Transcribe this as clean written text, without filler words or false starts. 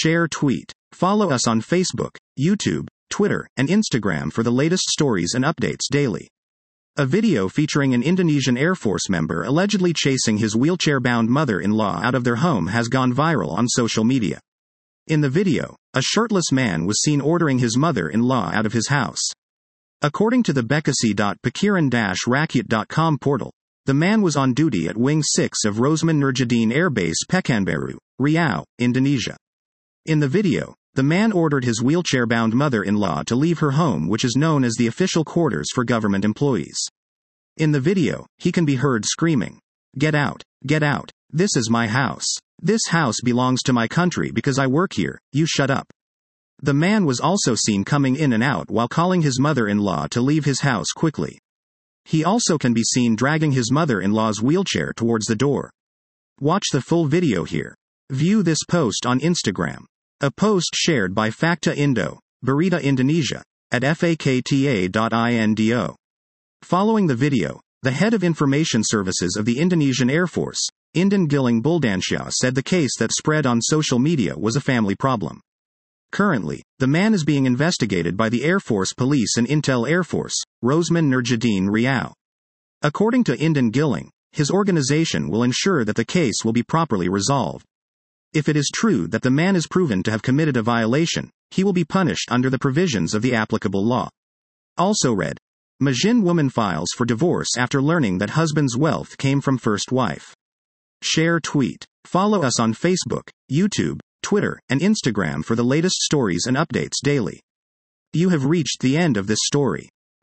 Share tweet. Follow us on Facebook, YouTube, Twitter, and Instagram for the latest stories and updates daily. A video featuring an Indonesian Air Force member allegedly chasing his wheelchair-bound mother-in-law out of their home has gone viral on social media. In the video, a shirtless man was seen ordering his mother-in-law out of his house. According to the Bekasi.Pikiran-Rakyat.com portal, the man was on duty at Wing 6 of Rosman Nurjadin Air Base Pekanbaru, Riau, Indonesia. In the video, the man ordered his wheelchair-bound mother-in-law to leave her home, which is known as the official quarters for government employees. In the video, he can be heard screaming, "Get out, get out, this is my house. This house belongs to my country because I work here, you shut up." The man was also seen coming in and out while calling his mother-in-law to leave his house quickly. He also can be seen dragging his mother-in-law's wheelchair towards the door. Watch the full video here. View this post on Instagram. A post shared by Fakta Indo, Berita Indonesia, at fakta.indo. Following the video, the head of information services of the Indonesian Air Force, Indan Gilang Buldansyah, said the case that spread on social media was a family problem. Currently, the man is being investigated by the Air Force Police and Intel Air Force, Rosman Nurjadin Riau. According to Indan Gilang, his organization will ensure that the case will be properly resolved. If it is true that the man is proven to have committed a violation, he will be punished under the provisions of the applicable law. Also read, Majin woman files for divorce after learning that husband's wealth came from first wife. Share tweet. Follow us on Facebook, YouTube, Twitter, and Instagram for the latest stories and updates daily. You have reached the end of this story.